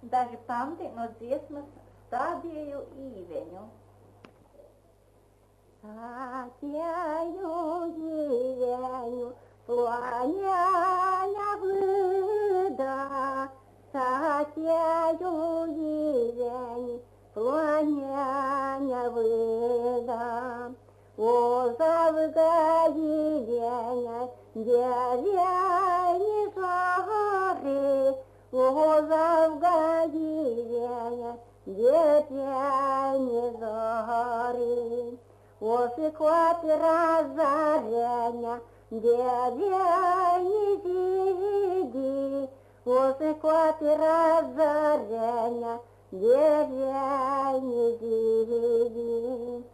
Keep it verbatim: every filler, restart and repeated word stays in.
daži pamti no dziesmas Stādīju īveņu. Stādīju īveņu, ploņaņa vīdā. Stādīju īveņu, ploņaņa vīdā. Озавга īveņa, dēļaņi žāri. Озавга īveņa, деревни зори, осыпать разорения, деревни зиди, осыпать разорения, деревни зиди.